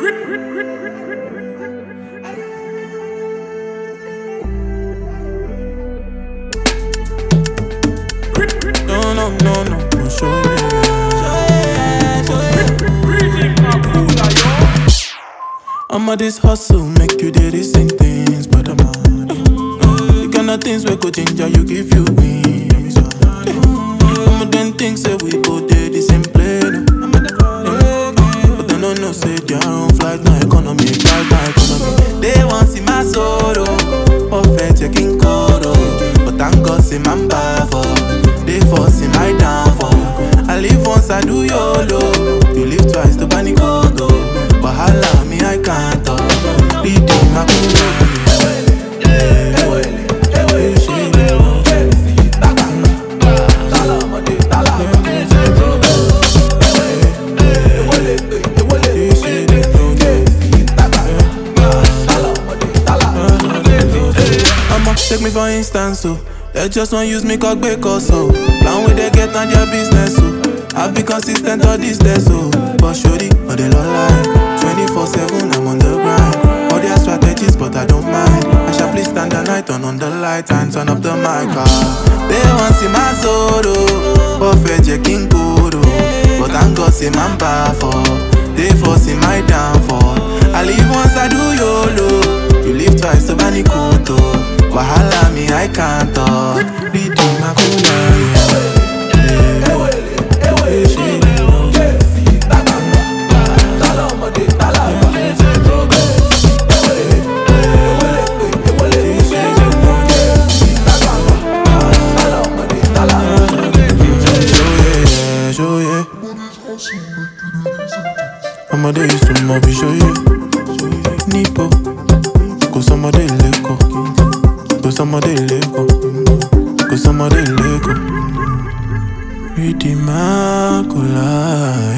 No, show you. I'm on this hustle, make you do the same things, but I'm on the kind of things we go ginger, you give you wings. I'm on them things that we go do the same plane. But they don't know, say their own flight, no economy, flight, no economy. They want see my sorrow, perfect checking code, but thank God see my bad for. They forcing my downfall. I live once, I do YOLO. You live twice, the panic auto. Wahala, me, I can't talk. Redeem my take me for instance, so they just want use me cock back or so. Plan where they get on their business, so I be consistent all this day, so but surely, but they don't lie. 24/7, I'm on the grind. All their strategies, but I don't mind. I sharply stand the night, turn on the lights and turn up the mic. They want see my solo, perfect checking code, but thank God see my bad for. They forcing my downfall. I live once, I do YOLO. You live twice, so many kuto. Wahala me, I can't talk. Redeem my cooler. I'm a day to more be show you. Nipo, go some day leko. Go some day leko. Go some day leko. Redeem my cooler.